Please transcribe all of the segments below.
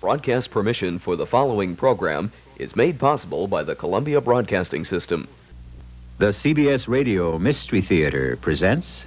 Broadcast permission for the following program is made possible by the Columbia Broadcasting System. The CBS Radio Mystery Theater presents...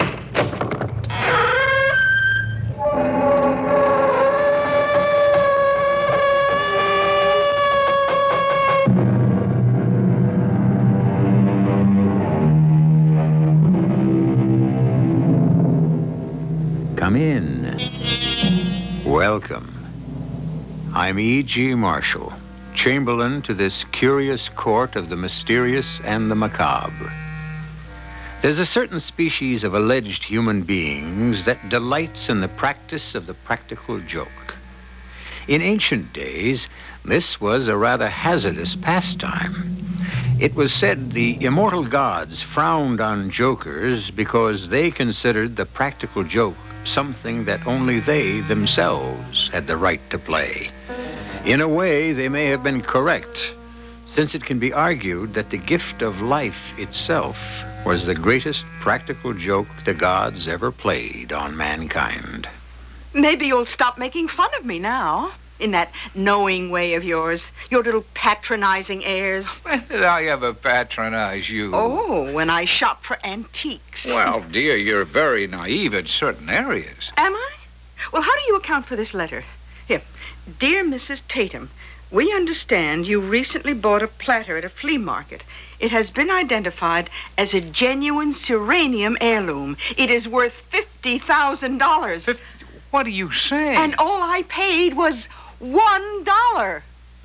Come in. Welcome. I'm E.G. Marshall, Chamberlain to this curious court of the mysterious and the macabre. There's a certain species of alleged human beings that delights in the practice of the practical joke. In ancient days, this was a rather hazardous pastime. It was said the immortal gods frowned on jokers because they considered the practical joke something that only they themselves had the right to play. In a way, they may have been correct, since it can be argued that the gift of life itself was the greatest practical joke the gods ever played on mankind. Maybe you'll stop making fun of me now, in that knowing way of yours, your little patronizing airs. When did I ever patronize you? Oh, when I shop for antiques. Well, dear, you're very naive in certain areas. Am I? Well, how do you account for this letter? Here, dear Mrs. Tatum, we understand you recently bought a platter at a flea market. It has been identified as a genuine Serenium heirloom. It is worth $50,000. What are you saying? And all I paid was $1.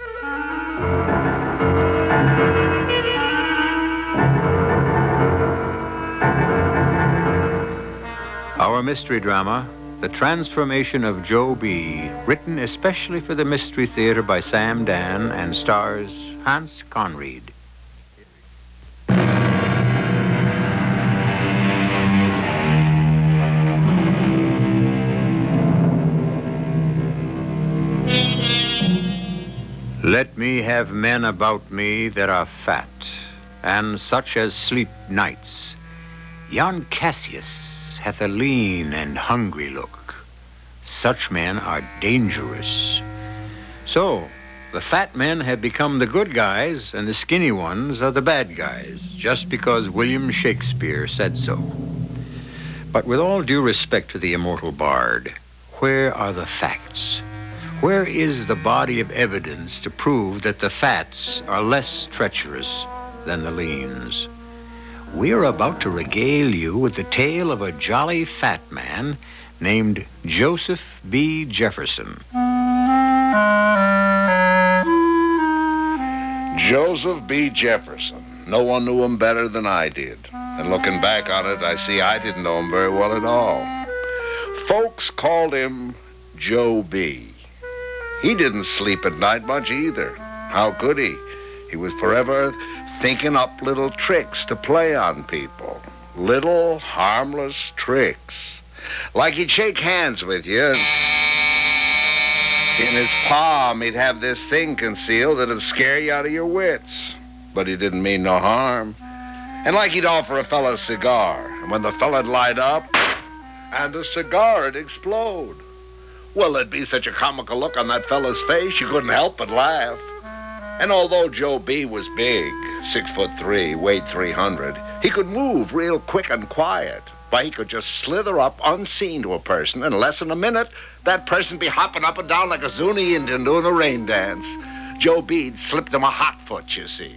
Our mystery drama, The Transformation of Joe B., written especially for the Mystery Theater by Sam Dan and stars Hans Conried. Let me have men about me that are fat, and such as sleep nights. Yon Cassius hath a lean and hungry look. Such men are dangerous. So, the fat men have become the good guys, and the skinny ones are the bad guys, just because William Shakespeare said so. But with all due respect to the immortal bard, where are the facts? Where is the body of evidence to prove that the fats are less treacherous than the leans? We are about to regale you with the tale of a jolly fat man named Joseph B. Jefferson. Joseph B. Jefferson. No one knew him better than I did. And looking back on it, I see I didn't know him very well at all. Folks called him Joe B. He didn't sleep at night much either. How could he? He was forever thinking up little tricks to play on people. Little, harmless tricks. Like he'd shake hands with you, and in his palm he'd have this thing concealed that'd scare you out of your wits. But he didn't mean no harm. And like he'd offer a fella a cigar, and when the fella'd light up, and the cigar'd explode. Well, there'd be such a comical look on that fella's face, you couldn't help but laugh. And although Joe B. was big, 6'3", weighed 300, he could move real quick and quiet. Why, he could just slither up unseen to a person, and in less than a minute, that person be hopping up and down like a Zuni Indian doing a rain dance. Joe B.'d slipped him a hot foot, you see.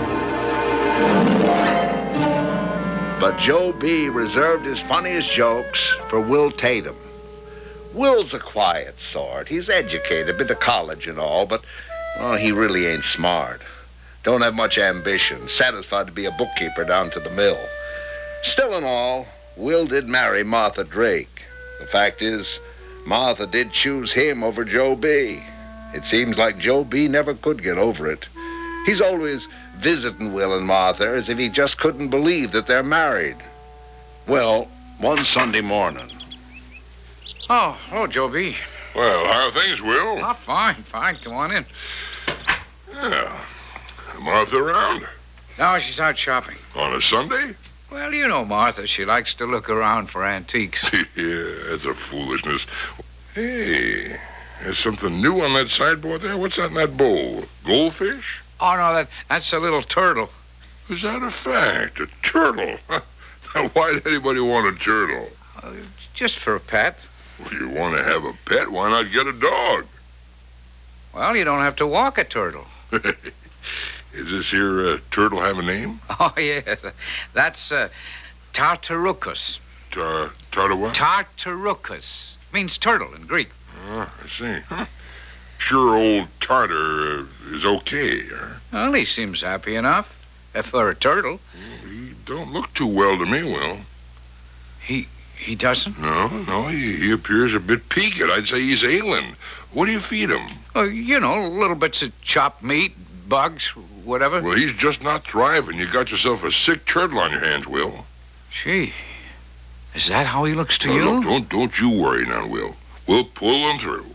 But Joe B. reserved his funniest jokes for Will Tatum. Will's a quiet sort. He's educated, been to college and all, but, well, he really ain't smart. Don't have much ambition, satisfied to be a bookkeeper down to the mill. Still in all, Will did marry Martha Drake. The fact is, Martha did choose him over Joe B. It seems like Joe B. never could get over it. He's always visiting Will and Martha as if he just couldn't believe that they're married. Well, one Sunday morning... Oh, hello, Joe B. Well, how are things, Will? Oh, fine. Come on in. Yeah. Martha around? No, she's out shopping. On a Sunday? Well, you know Martha. She likes to look around for antiques. Yeah, that's a foolishness. Hey, There's something new on that sideboard there? What's that in that bowl? Goldfish? Oh, no, that's a little turtle. Is that a fact? A turtle? Now, why'd anybody want a turtle? Just for a pet. Well, you want to have a pet? Why not get a dog? Well, you don't have to walk a turtle. Is this here turtle have a name? Oh, yeah. That's Tartarucus. Tartar what? Tartarucus. Means turtle in Greek. Oh, I see. Huh. Sure old Tartar is okay, huh? Well, he seems happy enough. For a turtle. Well, he don't look too well to me, Will. He doesn't? No, he appears a bit peaked. I'd say he's ailing. What do you feed him? Oh, little bits of chopped meat, bugs, whatever. Well, he's just not thriving. You got yourself a sick turtle on your hands, Will. Gee, is that how he looks to you? Look, don't you worry now, Will. We'll pull him through.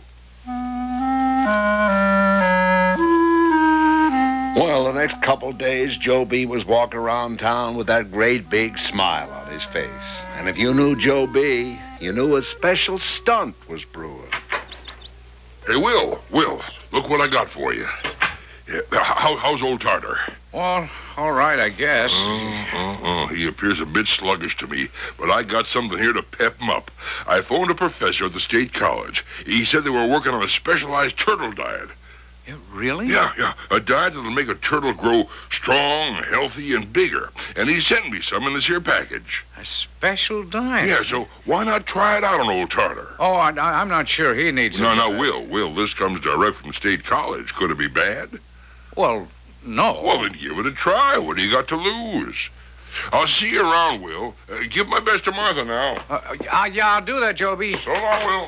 Well, the next couple days, Joe B. was walking around town with that great big smile on his face. And if you knew Joe B., you knew a special stunt was brewing. Hey, Will, look what I got for you. Yeah, how's old Tartar? Well, all right, I guess. He appears a bit sluggish to me, but I got something here to pep him up. I phoned a professor at the state college. He said they were working on a specialized turtle diet. Yeah, really? Yeah. A diet that'll make a turtle grow strong, healthy, and bigger. And he sent me some in this here package. A special diet? Yeah, so why not try it out on old Tartar? Oh, I'm not sure he needs it. No, Will, this comes direct from state college. Could it be bad? Well, no. Well, then give it a try. What do you got to lose? I'll see you around, Will. Give my best to Martha now. Yeah, I'll do that, Joby. So long, Will.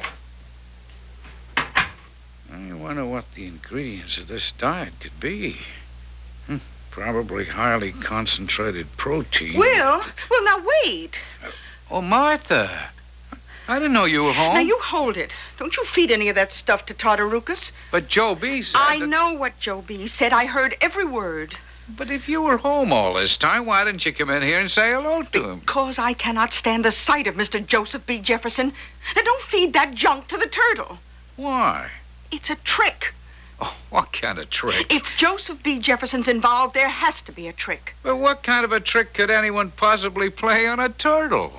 I wonder what the ingredients of this diet could be. Probably highly concentrated protein. Will, now wait. Oh, Martha. I didn't know you were home. Now, you hold it. Don't you feed any of that stuff to Tartarucus. But Joe B. said I know what Joe B. said. I heard every word. But if you were home all this time, why didn't you come in here and say hello to him? Because I cannot stand the sight of Mr. Joseph B. Jefferson. Now, don't feed that junk to the turtle. Why? It's a trick. Oh, what kind of trick? If Joseph B. Jefferson's involved, there has to be a trick. But what kind of a trick could anyone possibly play on a turtle?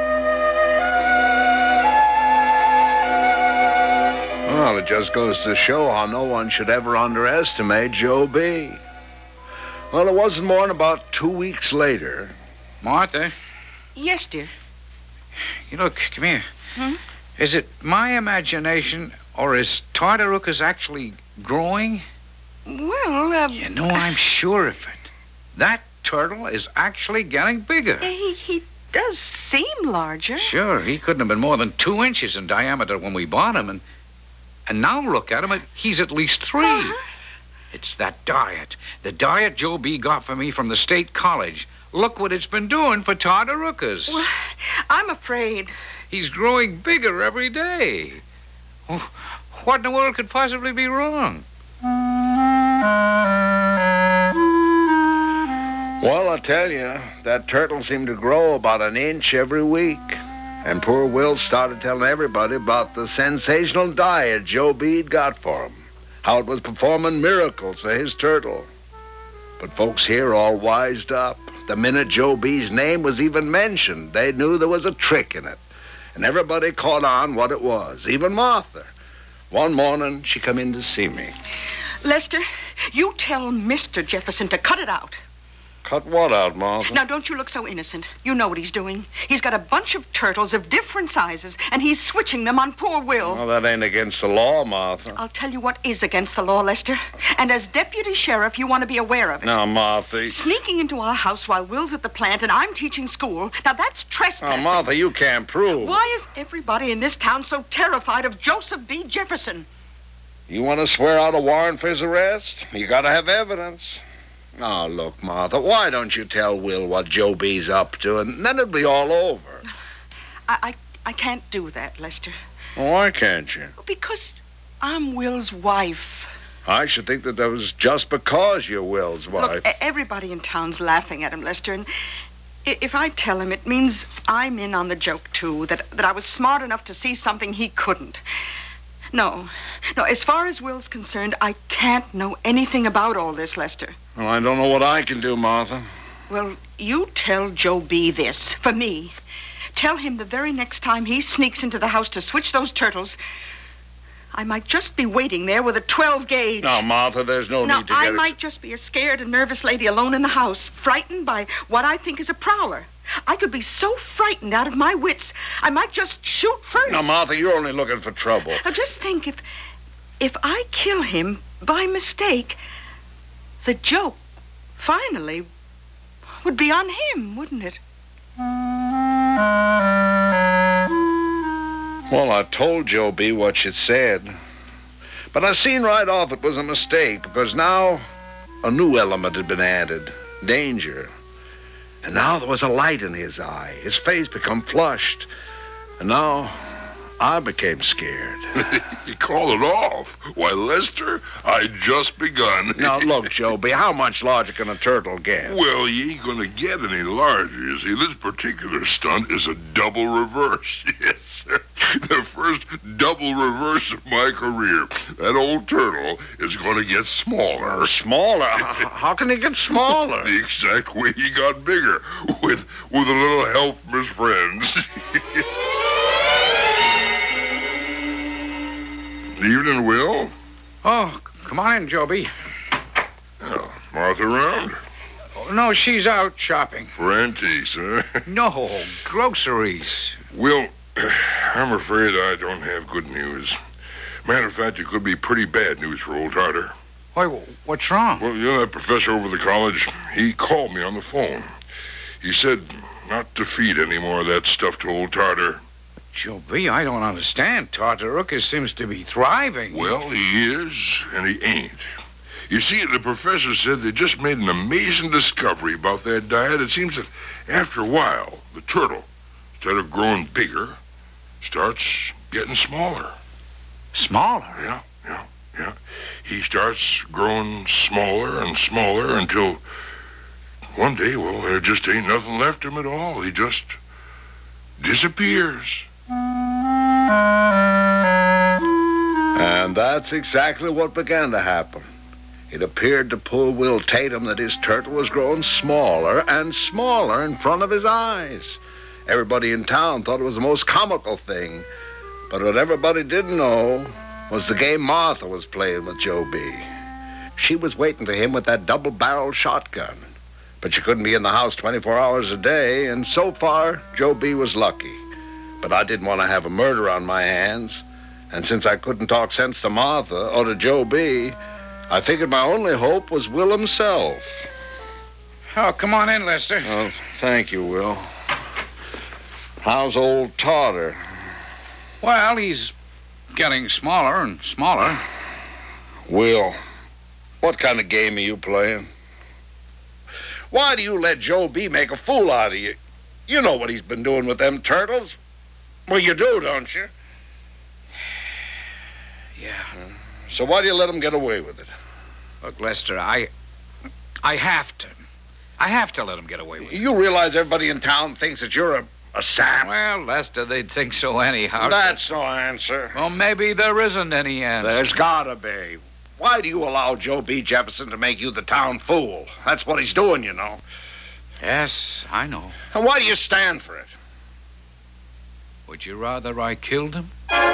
Well, it just goes to show how no one should ever underestimate Joe B. Well, it wasn't more than about 2 weeks later. Martha? Yes, dear. You look, come here. Hmm? Is it my imagination, or is Tartarucus actually growing? Well, I'm sure of it. That turtle is actually getting bigger. He does seem larger. Sure, he couldn't have been more than 2 inches in diameter when we bought him, and now look at him, he's at least 3. Uh-huh. It's that diet. The diet Joe B. got for me from the state college. Look what it's been doing for Tartarucus. Well, I'm afraid. He's growing bigger every day. Oh, what in the world could possibly be wrong? Well, I tell you, that turtle seemed to grow about an inch every week. And poor Will started telling everybody about the sensational diet Joe B'd got for him. How it was performing miracles for his turtle. But folks here all wised up. The minute Joe B.'s name was even mentioned, they knew there was a trick in it. And everybody caught on what it was, even Martha. One morning, she come in to see me. Lester, you tell Mr. Jefferson to cut it out. Cut what out, Martha? Now, don't you look so innocent. You know what he's doing. He's got a bunch of turtles of different sizes, and he's switching them on poor Will. Well, that ain't against the law, Martha. I'll tell you what is against the law, Lester. And as deputy sheriff, you want to be aware of it. Now, Martha. Sneaking into our house while Will's at the plant and I'm teaching school. Now, that's trespassing. Oh, Martha, you can't prove. Why is everybody in this town so terrified of Joseph B. Jefferson? You want to swear out a warrant for his arrest? You got to have evidence. Oh, look, Martha, why don't you tell Will what Joe B's up to, and then it'll be all over. I can't do that, Lester. Why can't you? Because I'm Will's wife. I should think that was just because you're Will's wife. Look, everybody in town's laughing at him, Lester, and if I tell him, it means I'm in on the joke, too, that I was smart enough to see something he couldn't. No. No, as far as Will's concerned, I can't know anything about all this, Lester. Well, I don't know what I can do, Martha. Well, you tell Joe B. this, for me. Tell him the very next time he sneaks into the house to switch those turtles, I might just be waiting there with a 12 gauge. Now, Martha, there's no need to I get... might just be a scared and nervous lady alone in the house, frightened by what I think is a prowler. I could be so frightened out of my wits, I might just shoot first. Now, Martha, you're only looking for trouble. Now, just think, if I kill him by mistake, the joke, finally, would be on him, wouldn't it? Well, I told Joe B. what you'd said. But I seen right off it was a mistake, because now a new element had been added. Danger. And now there was a light in his eye. His face become flushed. And now I became scared. You call it off? Why, Lester, I just begun. Now, look, Joe B., how much larger can a turtle get? Well, you ain't gonna get any larger. You see, this particular stunt is a double reverse. Yes, sir. The first double reverse of my career. That old turtle is gonna get smaller. Smaller? How can he get smaller? The exact way he got bigger, with a little help from his friends. Evening, Will. Oh, come on in, Joby. Oh, Martha around? Oh, no, she's out shopping. For antiques, huh? No, groceries. Will, I'm afraid I don't have good news. Matter of fact, it could be pretty bad news for old Tartar. Why, what's wrong? Well, you know that professor over the college? He called me on the phone. He said not to feed any more of that stuff to old Tartar. Joby, I don't understand. Tartarucus seems to be thriving. Well, he is, and he ain't. You see, the professor said they just made an amazing discovery about that diet. It seems that after a while, the turtle, instead of growing bigger, starts getting smaller. Smaller? Yeah. He starts growing smaller and smaller until one day, well, there just ain't nothing left of him at all. He just disappears. And that's exactly what began to happen. It appeared to poor Will Tatum that his turtle was growing smaller and smaller in front of his eyes. Everybody in town thought it was the most comical thing. But what everybody didn't know was the game Martha was playing with Joe B. She was waiting for him with that double-barreled shotgun. But she couldn't be in the house 24 hours a day, and so far, Joe B. was lucky. But I didn't want to have a murder on my hands. And since I couldn't talk sense to Martha or to Joe B., I figured my only hope was Will himself. Oh, come on in, Lester. Oh, thank you, Will. How's old Tartar? Well, he's getting smaller and smaller. Will, what kind of game are you playing? Why do you let Joe B. make a fool out of you? You know what he's been doing with them turtles. Well, you do, don't you? Yeah. So why do you let him get away with it? Look, Lester, I have to. I have to let him get away with it. You realize everybody in town thinks that you're a sap? Well, Lester, they'd think so anyhow. That's no answer. Well, maybe there isn't any answer. There's gotta be. Why do you allow Joe B. Jefferson to make you the town fool? That's what he's doing, you know. Yes, I know. And why do you stand for it? Would you rather I killed him?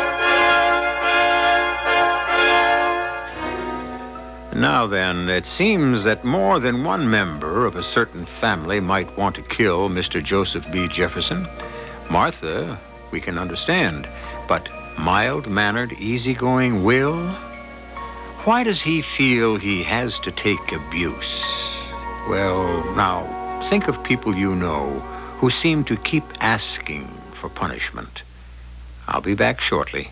Now then, it seems that more than one member of a certain family might want to kill Mr. Joseph B. Jefferson. Martha, we can understand, but mild-mannered, easygoing Will? Why does he feel he has to take abuse? Well, now, think of people you know who seem to keep asking for punishment. I'll be back shortly.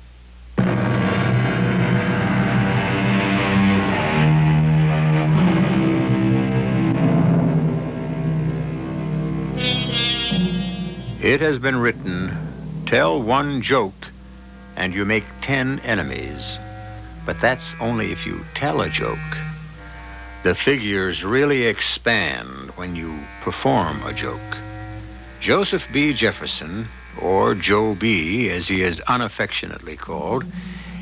It has been written, tell one joke and you make 10 enemies. But that's only if you tell a joke. The figures really expand when you perform a joke. Joseph B. Jefferson, or Joe B., as he is unaffectionately called,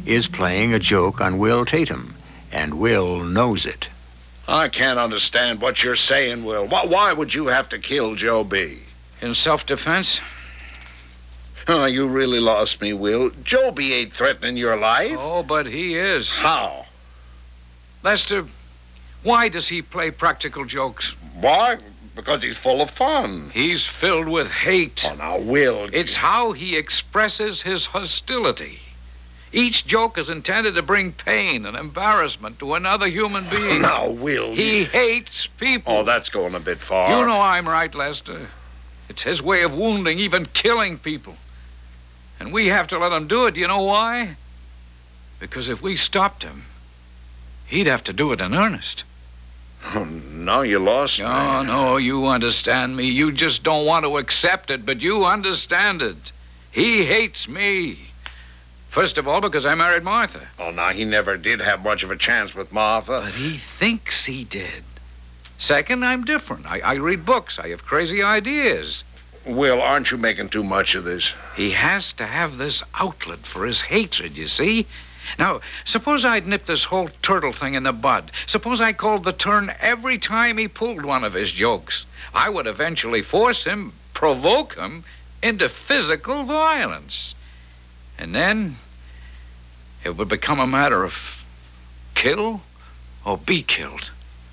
is playing a joke on Will Tatum, and Will knows it. I can't understand what you're saying, Will. Why would you have to kill Joe B? In self-defense? Oh, you really lost me, Will. Joe B ain't threatening your life. Oh, but he is. How? Lester, why does he play practical jokes? Why? Because he's full of fun. He's filled with hate. Oh, now, Will. It's how he expresses his hostility. Each joke is intended to bring pain and embarrassment to another human being. Now, Will. He hates people. Oh, that's going a bit far. You know I'm right, Lester. It's his way of wounding, even killing people. And we have to let him do it. You know why? Because if we stopped him, he'd have to do it in earnest. Oh, now you lost me. Oh, no, you understand me. You just don't want to accept it, but you understand it. He hates me. First of all, because I married Martha. Oh, now, he never did have much of a chance with Martha. But he thinks he did. Second, I'm different. I read books. I have crazy ideas. Will, aren't you making too much of this? He has to have this outlet for his hatred, you see? Now, suppose I'd nipped this whole turtle thing in the bud. Suppose I called the turn every time he pulled one of his jokes. I would eventually force him, provoke him, into physical violence. And then it would become a matter of kill or be killed.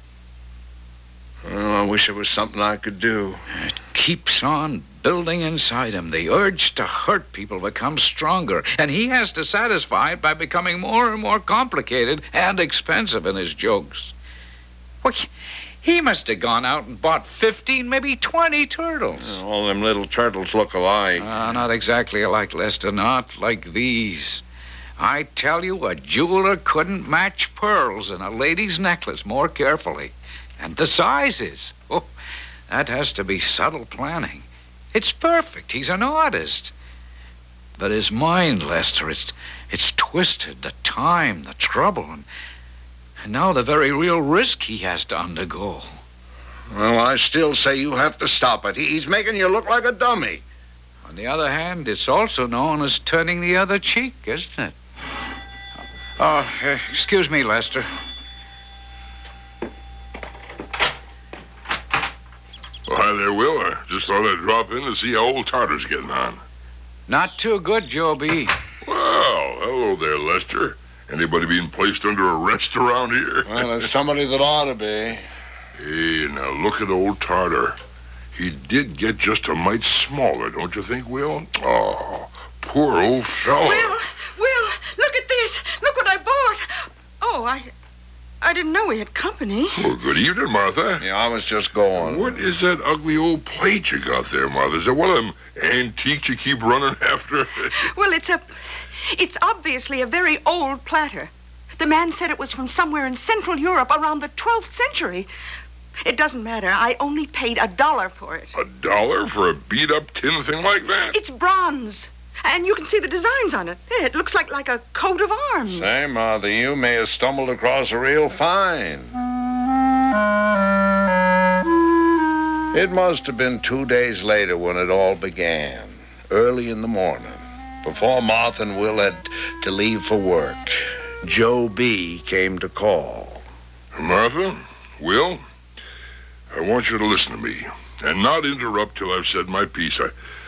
Oh, I wish there was something I could do. It keeps on building inside him. The urge to hurt people becomes stronger, and he has to satisfy it by becoming more and more complicated and expensive in his jokes. Well, he must have gone out and bought 15, maybe 20 turtles. All them little turtles look alike. Not exactly alike, Lester. Not like these. I tell you, a jeweler couldn't match pearls in a lady's necklace more carefully. And the sizes. Oh, that has to be subtle planning. It's perfect. He's an artist. But his mind, Lester, it's twisted. The time, the trouble, and now the very real risk he has to undergo. Well, I still say you have to stop it. He's making you look like a dummy. On the other hand, it's also known as turning the other cheek, isn't it? Oh, excuse me, Lester. Well, hi there, Will. I just thought I'd drop in to see how old Tartar's getting on. Not too good, Joe B. Well, hello there, Lester. Anybody being placed under arrest around here? Well, there's somebody that ought to be. Hey, now look at old Tartar. He did get just a mite smaller, don't you think, Will? Oh, poor old fella. Will, look at this. Look what I bought. Oh, I didn't know we had company. Well, good evening, Martha. Yeah, I was just going. What is that ugly old plate you got there, Martha? Is that one of them antiques you keep running after? Well, it's obviously a very old platter. The man said it was from somewhere in Central Europe around the 12th century. It doesn't matter. I only paid $1 for it. $1 for a beat-up tin thing like that? It's bronze. And you can see the designs on it. It looks like a coat of arms. Say, Martha, you may have stumbled across a real find. It must have been 2 days later when it all began, early in the morning, before Martha and Will had to leave for work. Joe B. came to call. Martha, Will, I want you to listen to me and not interrupt till I've said my piece.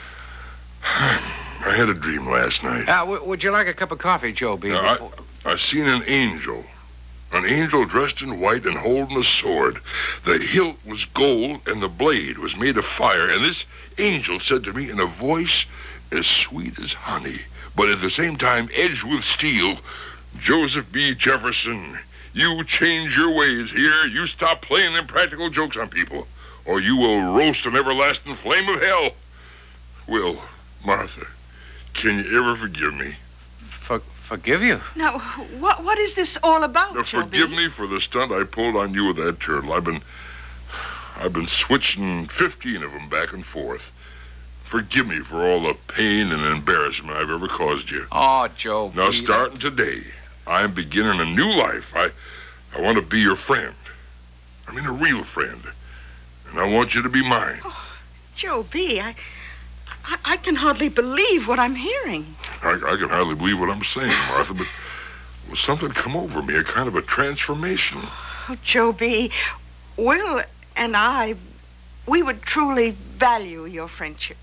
I had a dream last night. Would you like a cup of coffee, Joe B? I seen an angel dressed in white and holding a sword. The hilt was gold and the blade was made of fire. And this angel said to me in a voice as sweet as honey, but at the same time edged with steel, Joseph B. Jefferson, you change your ways here. You stop playing them practical jokes on people, or you will roast an everlasting flame of hell. Will, Martha, can you ever forgive me? Forgive you? Now, what is this all about, Joe B? Forgive me for the stunt I pulled on you with that turtle. I've been switching 15 of them back and forth. Forgive me for all the pain and embarrassment I've ever caused you. Oh, Joe B. Now, starting today, I'm beginning a new life. I want to be your friend. I mean, a real friend. And I want you to be mine. Oh, Joe B., I can hardly believe what I'm hearing. I can hardly believe what I'm saying, Martha, but Well, something come over me, a kind of a transformation. Oh, Joe B., Will and I, we would truly value your friendship.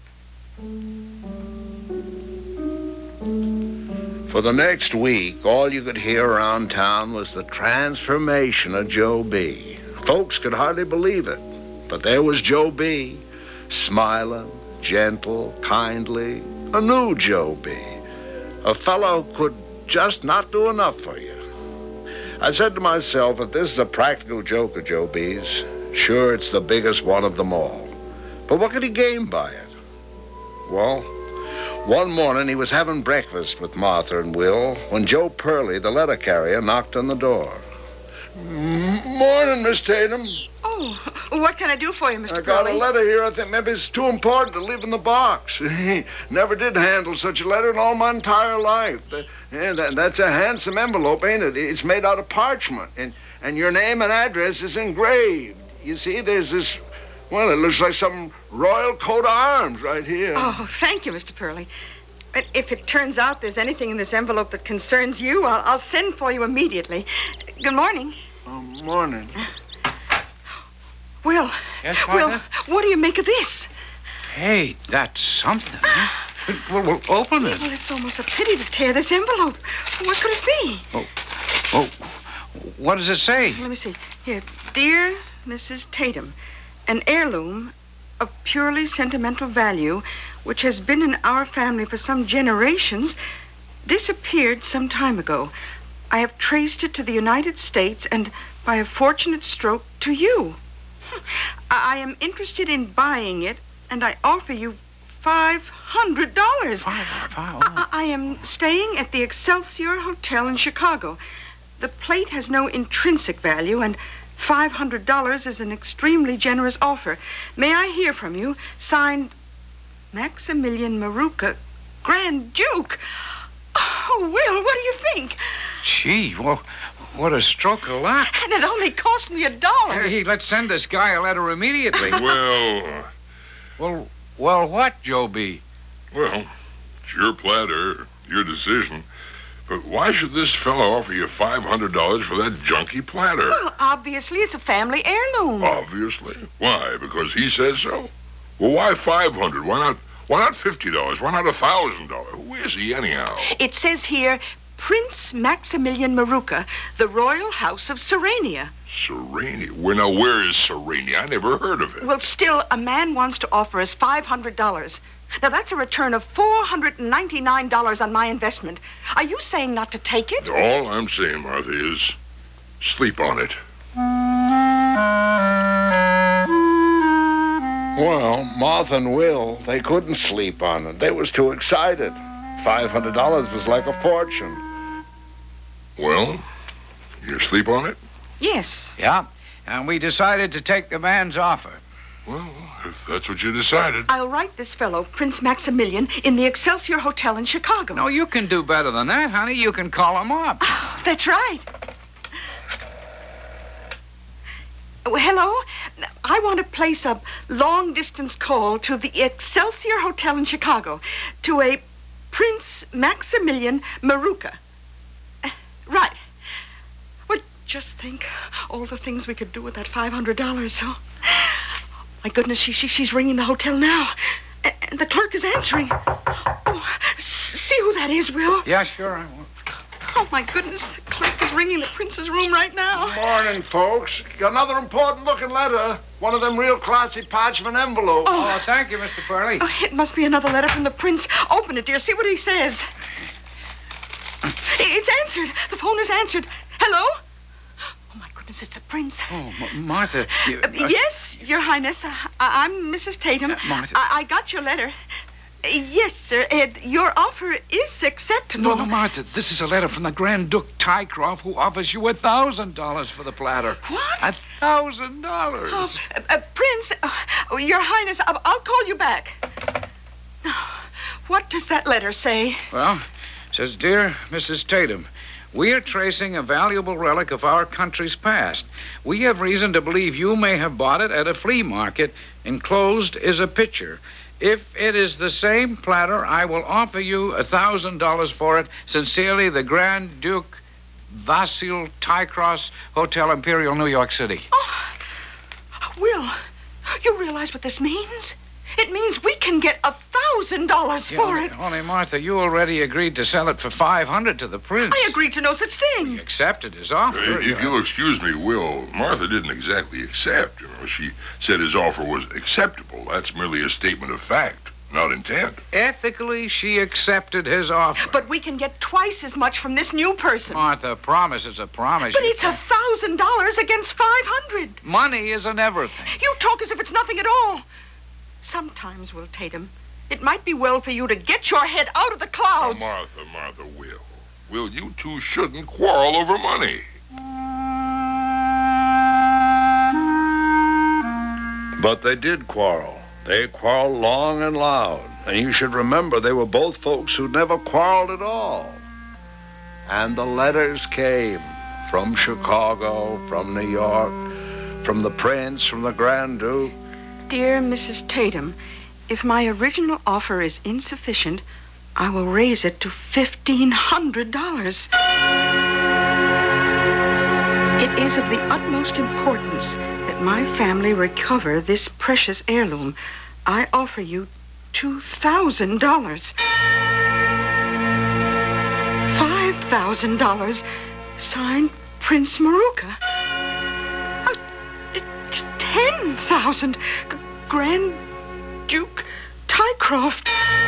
For the next week, all you could hear around town was the transformation of Joe B. Folks could hardly believe it, but there was Joe B., smiling, gentle, kindly, a new Joe B., a fellow who could just not do enough for you. I said to myself, if this is a practical joke of Joe B.'s, sure, it's the biggest one of them all. But what could he gain by it? Well, one morning he was having breakfast with Martha and Will when Joe Purley, the letter carrier, knocked on the door. Morning, Miss Tatum. Oh, what can I do for you, Mr. I got Purley? a letter here. I think maybe it's too important to leave in the box. Never did handle such a letter in all my entire life. And that's a handsome envelope, ain't it? It's made out of parchment, and your name and address is engraved. You see, there's this, well, it looks like some royal coat of arms right here. Oh, thank you, Mr. Purley. But if it turns out there's anything in this envelope that concerns you, I'll send for you immediately. Good morning. Morning. Will. Yes, Will, Martha? what do you make of this? Hey, that's something. Well, open it. Well, it's almost a pity to tear this envelope. What could it be? Oh, what does it say? Let me see. Here. Dear Mrs. Tatum, an heirloom of purely sentimental value, which has been in our family for some generations, disappeared some time ago. I have traced it to the United States and, by a fortunate stroke, to you. I am interested in buying it, and I offer you $500. I am staying at the Excelsior Hotel in Chicago. The plate has no intrinsic value, and $500 is an extremely generous offer. May I hear from you? Signed, Maximilian Maruca, Grand Duke. Oh, Will, what do you think? Gee, well, what a stroke of luck. And it only cost me $1. Hey, let's send this guy a letter immediately. Well, Well, what, Joe B? well, it's your platter, your decision. But why should this fellow offer you $500 for that junky platter? Well, obviously, it's a family heirloom. Obviously. Why? Because he says so? Well, why $500? Why not $50? Why not $1,000? Who is he anyhow? It says here, Prince Maximilian Maruca, the Royal House of Serenia. Serenia? Now, where is Serenia? I never heard of it. Well, still, a man wants to offer us $500. Now, that's a return of $499 on my investment. Are you saying not to take it? All I'm saying, Martha, is sleep on it. Well, Martha and Will, they couldn't sleep on it. They was too excited. $500 was like a fortune. Well, you sleep on it? Yes. Yeah, and we decided to take the man's offer. Well, if that's what you decided. I'll write this fellow, Prince Maximilian, in the Excelsior Hotel in Chicago. No, you can do better than that, honey. You can call him up. Oh, that's right. Oh, hello? I want to place a long-distance call to the Excelsior Hotel in Chicago to a Prince Maximilian Maruca. Right. Well, just think all the things we could do with that $500. So, my goodness, she's ringing the hotel now. And the clerk is answering. Oh, see who that is, Will? Yeah, sure, I will. Oh, my goodness, the clerk is ringing the prince's room right now. Morning, folks. Got another important-looking letter. One of them real classy parchment envelopes. Oh, thank you, Mr. Purley. Oh, it must be another letter from the prince. Open it, dear. See what he says. It's answered. The phone is answered. Hello? Oh, my goodness, it's the prince. Oh, Martha. Yes, Your Highness. I'm Mrs. Tatum. Martha. I got your letter. Yes, sir. Your offer is acceptable. No, Martha, this is a letter from the Grand Duke Tycroft, who offers you $1,000 for the platter. What? $1,000. Oh, Prince, Your Highness, I'll call you back. What does that letter say? Well, it says, Dear Mrs. Tatum, we are tracing a valuable relic of our country's past. We have reason to believe you may have bought it at a flea market. Enclosed is a picture. If it is the same platter, I will offer you $1,000 for it. Sincerely, the Grand Duke Vasil Tycross Hotel, Imperial, New York City. Oh, Will, you realize what this means? It means we can get $1,000 for it. Only, Martha, you already agreed to sell it for $500 to the prince. I agreed to no such He thing. accepted his offer. If you'll excuse me, Will, Martha didn't exactly accept. She said his offer was acceptable. That's merely a statement of fact, not intent. Ethically, she accepted his offer. But we can get twice as much from this new person. Martha, a promise is a promise. But it's $1,000 against $500. Money isn't everything. You talk as if it's nothing at all. Sometimes, Will Tatum, it might be well for you to get your head out of the clouds. Martha, Will. Will, you two shouldn't quarrel over money. But they did quarrel. They quarreled long and loud. And you should remember they were both folks who never quarreled at all. And the letters came from Chicago, from New York, from the Prince, from the Grand Duke. Dear Mrs. Tatum, if my original offer is insufficient, I will raise it to $1,500. It is of the utmost importance that my family recover this precious heirloom. I offer you $2,000. $5,000. Signed, Prince Maruka. 10,000. Grand Duke Tycroft.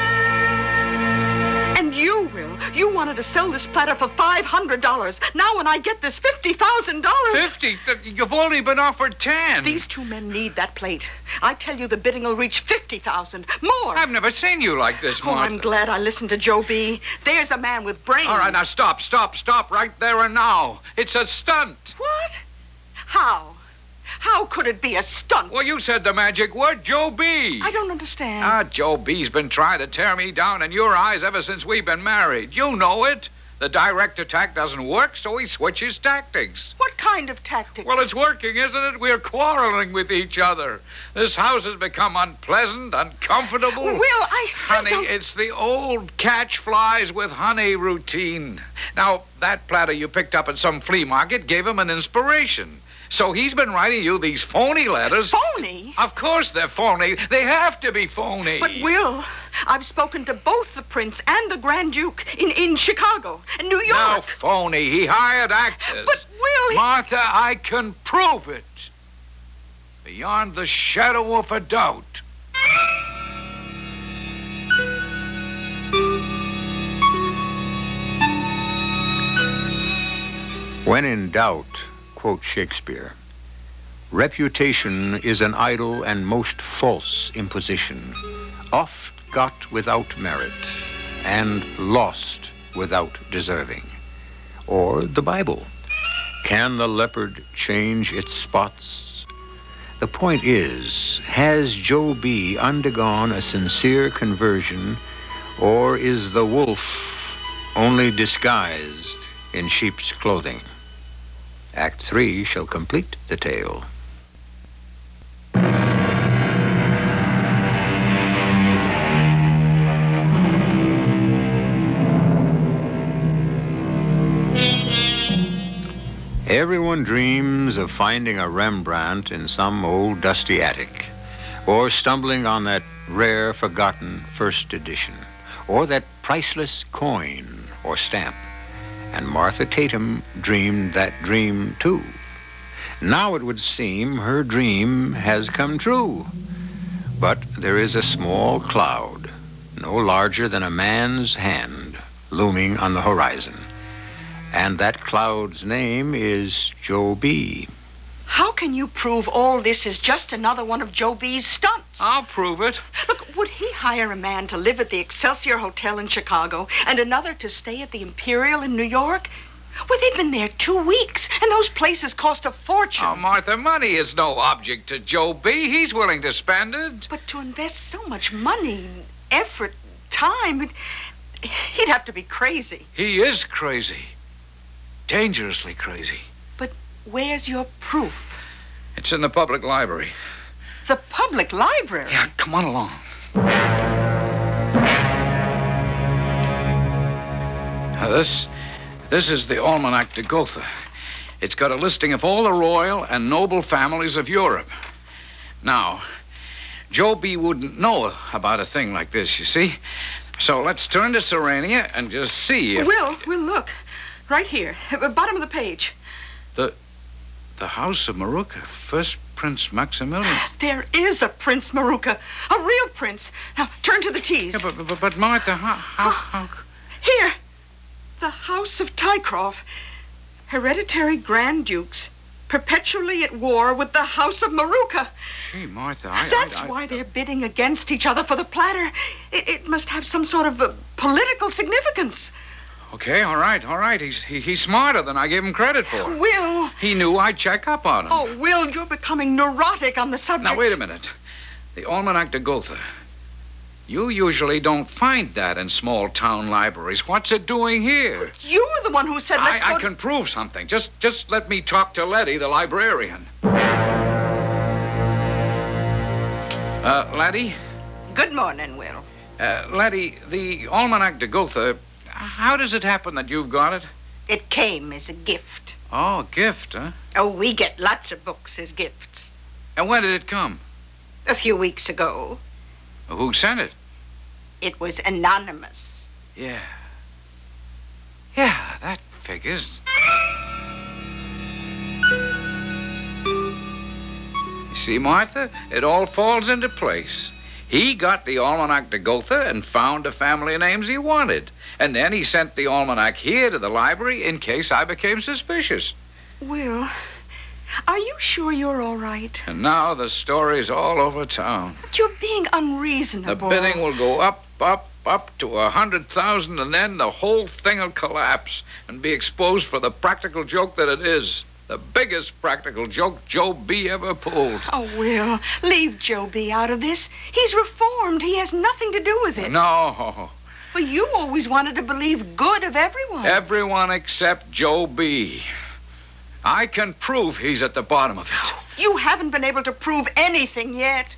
And you, Will. You wanted to sell this platter for $500. Now when I get this $50,000... 50? You've only been offered 10. These two men need that plate. I tell you the bidding will reach $50,000. More. I've never seen you like this, Oh, Martha. I'm glad I listened to Joe B. There's a man with brains. All right, now stop right there and now. It's a stunt. What? How? How could it be a stunt? Well, you said the magic word, Joe B. I don't understand. Joe B's been trying to tear me down in your eyes ever since we've been married. You know it. The direct attack doesn't work, so he switches tactics. What kind of tactics? Well, it's working, isn't it? We're quarreling with each other. This house has become unpleasant, uncomfortable. Will, I still Honey, don't... it's the old catch flies with honey routine. Now, that platter you picked up at some flea market gave him an inspiration. So he's been writing you these phony letters. Phony? Of course they're phony. They have to be phony. But, Will, I've spoken to both the Prince and the Grand Duke in Chicago and New York. No, phony. He hired actors. But, Will... Martha, I can prove it. Beyond the shadow of a doubt. When in doubt, quote Shakespeare, reputation is an idle and most false imposition, oft got without merit, and lost without deserving. Or the Bible, can the leopard change its spots? The point is, has Joe B. undergone a sincere conversion, or is the wolf only disguised in sheep's clothing? Act 3 shall complete the tale. Everyone dreams of finding a Rembrandt in some old dusty attic, or stumbling on that rare, forgotten first edition, or that priceless coin or stamp. And Martha Tatum dreamed that dream, too. Now it would seem her dream has come true. But there is a small cloud, no larger than a man's hand, looming on the horizon. And that cloud's name is Joe B. How can you prove all this is just another one of Joe B.'s stunts? I'll prove it. Look, would he hire a man to live at the Excelsior Hotel in Chicago and another to stay at the Imperial in New York? Well, they've been there 2 weeks, and those places cost a fortune. Oh, Martha, money is no object to Joe B. He's willing to spend it. But to invest so much money, effort, time, he'd have to be crazy. He is crazy. Dangerously crazy. But where's your proof? It's in the public library. The public library? Yeah, come on along. Now, This is the Almanac de Gotha. It's got a listing of all the royal and noble families of Europe. Now, Joe B. wouldn't know about a thing like this, you see. So let's turn to Serenia and just see if... We'll look. Right here, at the bottom of the page. The House of Maruka, first Prince Maximilian. There is a Prince Maruka, a real prince. Now, turn to the T's. Yeah, but Martha, how... Here, the House of Tycroft. Hereditary Grand Dukes, perpetually at war with the House of Maruka. Gee, Martha, That's why they're bidding against each other for the platter. It must have some sort of political significance. Okay, all right. He's smarter than I gave him credit for. Will. He knew I'd check up on him. Oh, Will, you're becoming neurotic on the subject. Now, wait a minute. The Almanac de Gotha. You usually don't find that in small-town libraries. What's it doing here? You were the one who said let's go I can prove something. Just let me talk to Letty, the librarian. Letty? Good morning, Will. Letty, the Almanac de Gotha, how does it happen that you've got it? It came as a gift. Oh, a gift, huh? Oh, we get lots of books as gifts. And when did it come? A few weeks ago. Who sent it? It was anonymous. Yeah, that figures. You see, Martha, it all falls into place. He got the Almanac de Gotha and found the family names he wanted. And then he sent the almanac here to the library in case I became suspicious. Will, are you sure you're all right? And now the story's all over town. But you're being unreasonable. The bidding will go up to 100,000, and then the whole thing will collapse and be exposed for the practical joke that it is. The biggest practical joke Joe B. ever pulled. Oh, Will, leave Joe B. out of this. He's reformed. He has nothing to do with it. No. Well, you always wanted to believe good of everyone. Everyone except Joe B. I can prove he's at the bottom of it. You haven't been able to prove anything yet.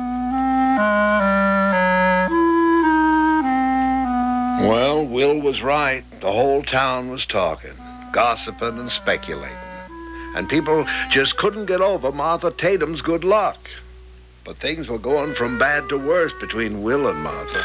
Well, Will was right. The whole town was talking, gossiping and speculating. And people just couldn't get over Martha Tatum's good luck. But things were going from bad to worse between Will and Martha.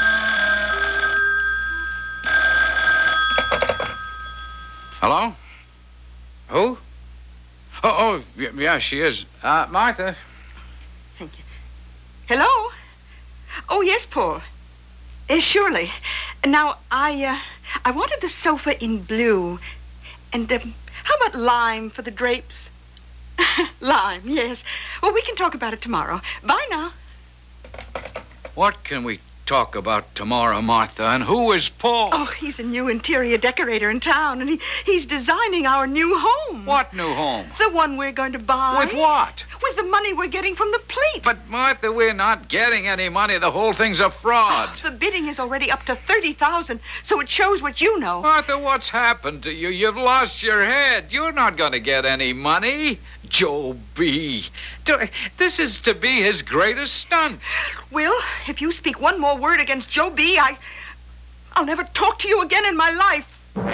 Hello? Who? Oh, yeah, she is. Martha. Thank you. Hello? Oh, yes, Paul. Surely. Now, I wanted the sofa in blue. And, how about lime for the drapes? Lime, yes. Well, we can talk about it tomorrow. Bye now. What can we talk about tomorrow, Martha? And who is Paul? Oh, he's a new interior decorator in town, and he's designing our new home. What new home? The one we're going to buy. With what? With the money we're getting from the plate. But, Martha, we're not getting any money. The whole thing's a fraud. Oh, the bidding is already up to 30,000, so it shows what you know. Martha, what's happened to you? You've lost your head. You're not going to get any money. Joe B. This is to be his greatest stunt. Will, if you speak one more word against Joe B., I'll never talk to you again in my life.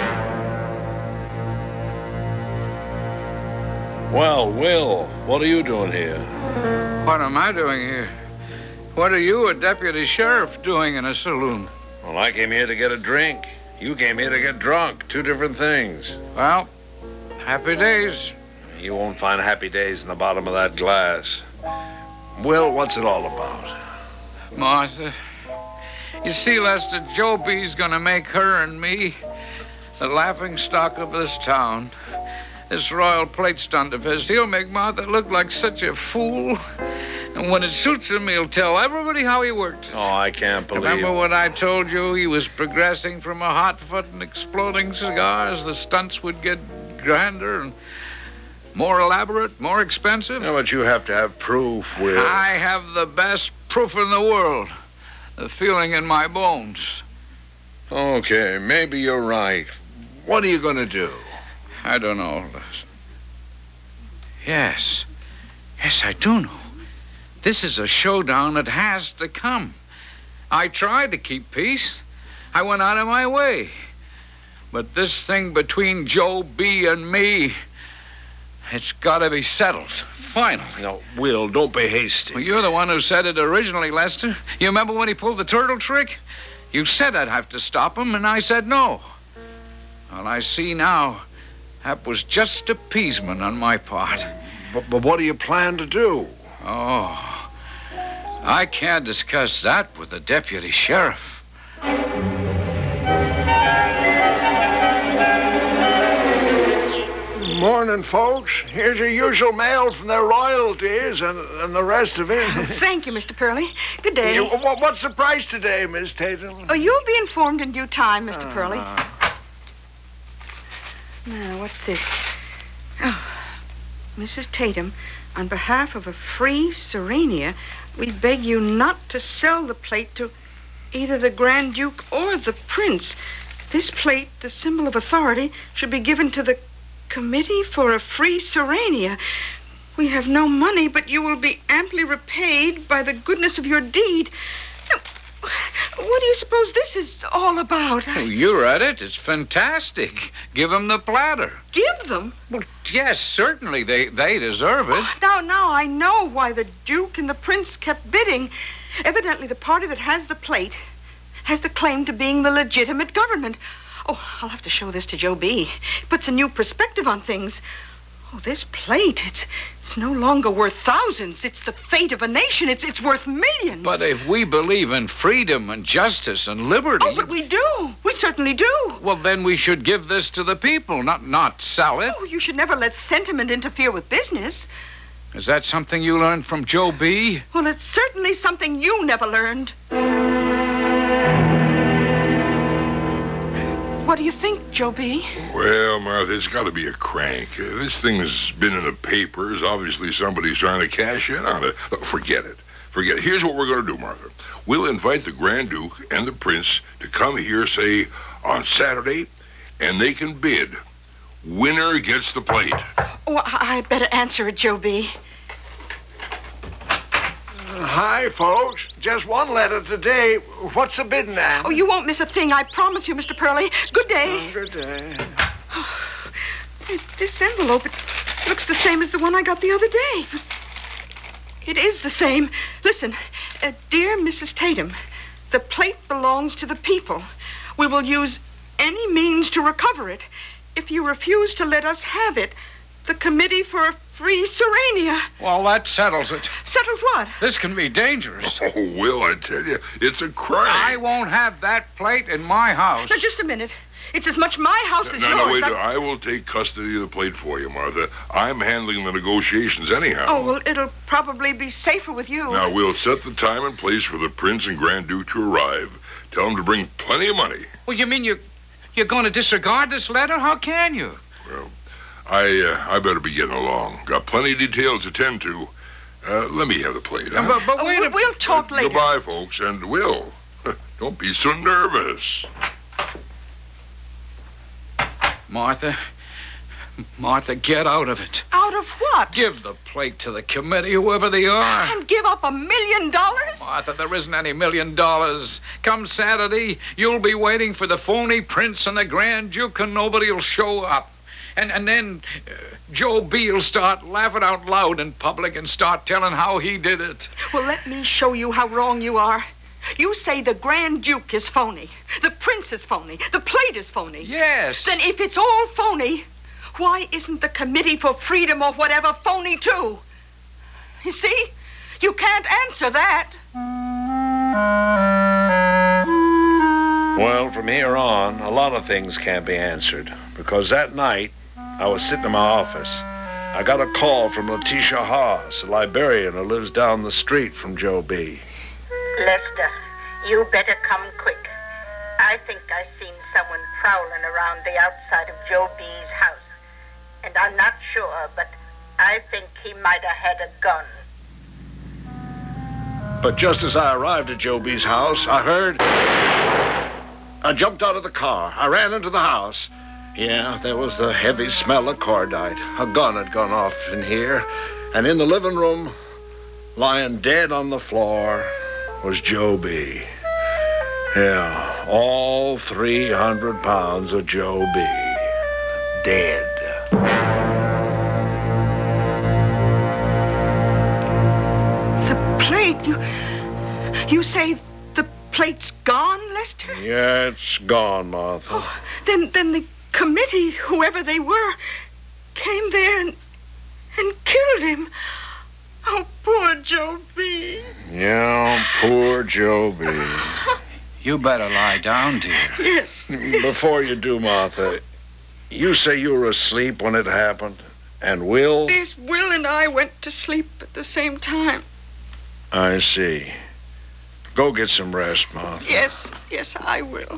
Well, Will, what are you doing here? What am I doing here? What are you, a deputy sheriff, doing in a saloon? Well, I came here to get a drink. You came here to get drunk. Two different things. Well, happy days. You won't find happy days in the bottom of that glass. Will, what's it all about? Martha, you see, Lester, Joe B's gonna make her and me the laughing stock of this town. This royal plate stunt of his, he'll make Martha look like such a fool. And when it suits him, he'll tell everybody how he worked. Oh, I can't believe... Remember when I told you he was progressing from a hot foot and exploding cigars? The stunts would get grander and more elaborate, more expensive. Yeah, but you have to have proof, Will. I have the best proof in the world. The feeling in my bones. Okay, maybe you're right. What are you going to do? I don't know. Yes, I do know. This is a showdown that has to come. I tried to keep peace. I went out of my way. But this thing between Joe B. and me, it's got to be settled. Final. No, Will, don't be hasty. Well, you're the one who said it originally, Lester. You remember when he pulled the turtle trick? You said I'd have to stop him, and I said no. Well, I see now that was just appeasement on my part. But what do you plan to do? Oh, I can't discuss that with the deputy sheriff. Morning, folks. Here's your usual mail from their royalties and the rest of it. Thank you, Mr. Purley. Good day. What's the price today, Miss Tatum? Oh, you'll be informed in due time, Mr. Purley. Now, what's this? Oh, Mrs. Tatum, on behalf of a free Serenia, we beg you not to sell the plate to either the Grand Duke or the Prince. This plate, the symbol of authority, should be given to the Committee for a Free Serenia. We have no money, but you will be amply repaid by the goodness of your deed. Now, what do you suppose this is all about? Oh, you read it. It's fantastic. Give them the platter. Give them? Well, yes, certainly. They deserve it. Now I know why the Duke and the Prince kept bidding. Evidently, the party that has the plate has the claim to being the legitimate government. Oh, I'll have to show this to Joe B. It puts a new perspective on things. Oh, this plate, it's no longer worth thousands. It's the fate of a nation. It's worth millions. But if we believe in freedom and justice and liberty... Oh, but we do. We certainly do. Well, then we should give this to the people, not sell it. Oh, you should never let sentiment interfere with business. Is that something you learned from Joe B? Well, it's certainly something you never learned. What do you think, Joe B? Well, Martha, it's got to be a crank. This thing's been in the papers. Obviously, somebody's trying to cash in on it. Look, forget it. Here's what we're going to do, Martha. We'll invite the Grand Duke and the Prince to come here, say, on Saturday, and they can bid. Winner gets the plate. Oh, I'd better answer it, Joe B. Hi, folks. Just one letter today. What's the bid now? Oh, you won't miss a thing, I promise you, Mr. Purley. Good day. Good day. This envelope, it looks the same as the one I got the other day. It is the same. Listen, dear Mrs. Tatum, the plate belongs to the people. We will use any means to recover it. If you refuse to let us have it, the Committee for a Free Serenia. Well, that settles it. Settles what? This can be dangerous. Oh, Will, I tell you, it's a crank. I won't have that plate in my house. Now, just a minute. It's as much my house as yours. No, wait. I will take custody of the plate for you, Martha. I'm handling the negotiations anyhow. Oh, well, it'll probably be safer with you. Now, we'll set the time and place for the Prince and Grand Duke to arrive. Tell them to bring plenty of money. Well, you mean you're going to disregard this letter? How can you? Well, I better be getting along. Got plenty of details to tend to. Let me have the plate, huh? But wait a minute. We'll talk later. Goodbye, folks, and Will, don't be so nervous. Martha, get out of it. Out of what? Give the plate to the committee, whoever they are. And give up $1 million? Martha, there isn't any $1 million. Come Saturday, you'll be waiting for the phony Prince and the Grand Duke, and nobody will show up. And then Joe B will start laughing out loud in public and start telling how he did it. Well, let me show you how wrong you are. You say the Grand Duke is phony. The Prince is phony. The plate is phony. Yes. Then if it's all phony, why isn't the Committee for Freedom or whatever phony too? You see? You can't answer that. Well, from here on, a lot of things can't be answered. Because that night, I was sitting in my office. I got a call from Letitia Haas, a librarian who lives down the street from Joe B. Lester, you better come quick. I think I've seen someone prowling around the outside of Joe B's house. And I'm not sure, but I think he might have had a gun. But just as I arrived at Joe B's house, I jumped out of the car. I ran into the house. Yeah, there was the heavy smell of cordite. A gun had gone off in here. And in the living room, lying dead on the floor, was Joe B. Yeah. All 300 pounds of Joe B. Dead. The plate, you say the plate's gone, Lester? Yeah, it's gone, Martha. Oh, then the committee, whoever they were, came there and killed him. Oh, poor Joe B. Yeah, poor Joe B. You better lie down, dear. Yes. Before you do, Martha, you say you were asleep when it happened, and Will? Yes, Will and I went to sleep at the same time. I see. Go get some rest, Martha. Yes, I will.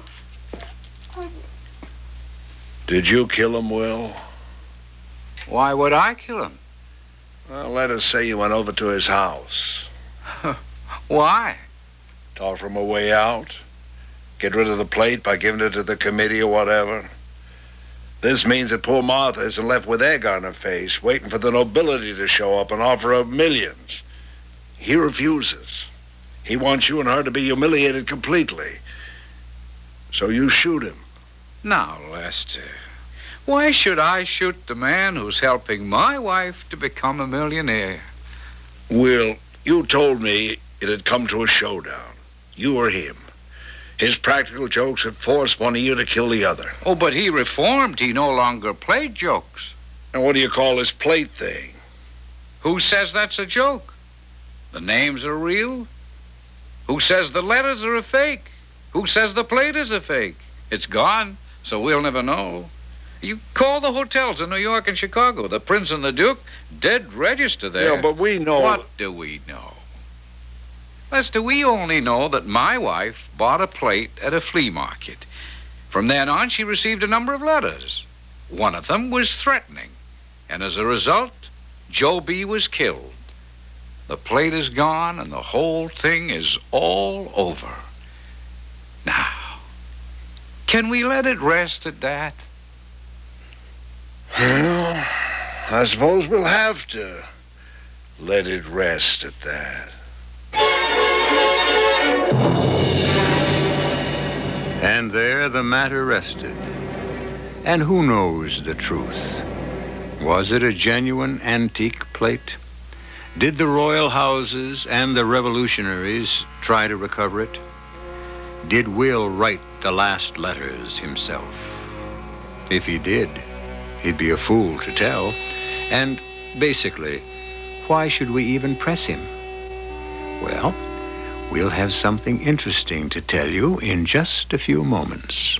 Did you kill him, Will? Why would I kill him? Well, let us say you went over to his house. Why? To offer him a way out? Get rid of the plate by giving it to the committee or whatever? This means that poor Martha isn't left with egg on her face, waiting for the nobility to show up and offer her millions. He refuses. He wants you and her to be humiliated completely. So you shoot him. Now, Lester, why should I shoot the man who's helping my wife to become a millionaire? Will, you told me it had come to a showdown. You or him. His practical jokes had forced one of you to kill the other. Oh, but he reformed. He no longer played jokes. And what do you call this plate thing? Who says that's a joke? The names are real? Who says the letters are a fake? Who says the plate is a fake? It's gone, so we'll never know. You call the hotels in New York and Chicago, the Prince and the Duke, dead register there. Yeah, but we know... What do we know? Lester, we only know that my wife bought a plate at a flea market. From then on, she received a number of letters. One of them was threatening. And as a result, Joe B. was killed. The plate is gone, and the whole thing is all over. Now, can we let it rest at that? Well, I suppose we'll have to let it rest at that. And there the matter rested. And who knows the truth? Was it a genuine antique plate? Did the royal houses and the revolutionaries try to recover it? Did Will write the last letters himself? If he did, he'd be a fool to tell. And basically, why should we even press him? Well, we'll have something interesting to tell you in just a few moments.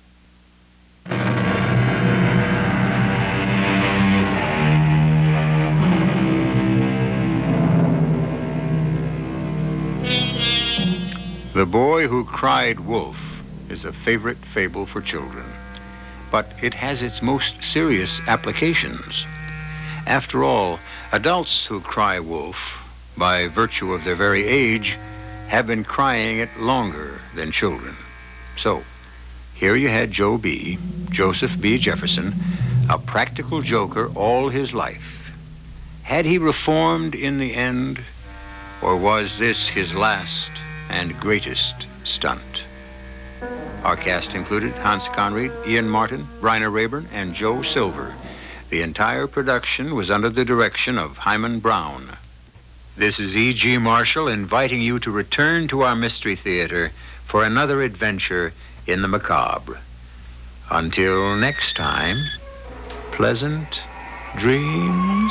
The Boy Who Cried Wolf is a favorite fable for children, but it has its most serious applications. After all, adults who cry wolf, by virtue of their very age, have been crying it longer than children. So, here you had Joe B., Joseph B. Jefferson, a practical joker all his life. Had he reformed in the end, or was this his last and greatest stunt? Our cast included Hans Conried, Ian Martin, Bryna Rayburn, and Joe Silver. The entire production was under the direction of Hyman Brown. This is E.G. Marshall inviting you to return to our Mystery Theater for another adventure in the macabre. Until next time, pleasant dreams.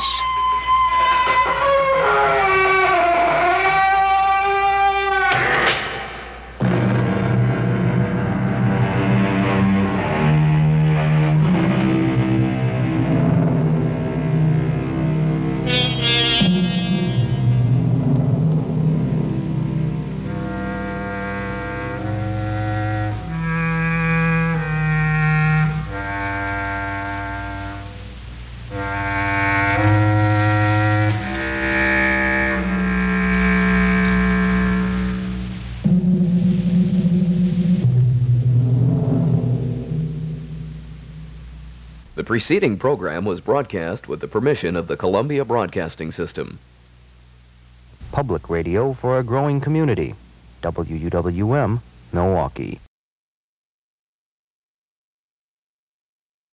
The preceding program was broadcast with the permission of the Columbia Broadcasting System. Public radio for a growing community. WUWM, Milwaukee.